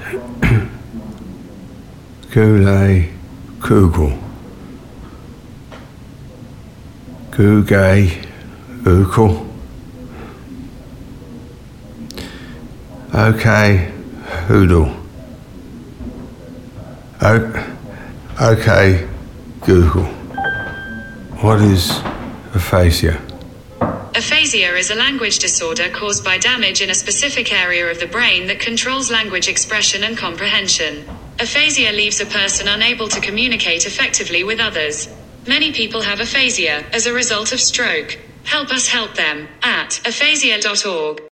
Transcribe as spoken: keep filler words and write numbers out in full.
Gule Kugel. Guge Ukel. Okay, Hoodle. O- okay, Google. What is aphasia? Aphasia is a language disorder caused by damage in a specific area of the brain that controls language expression and comprehension. Aphasia leaves a person unable to communicate effectively with others. Many people have aphasia as a result of stroke. Help us help them at aphasia dot org.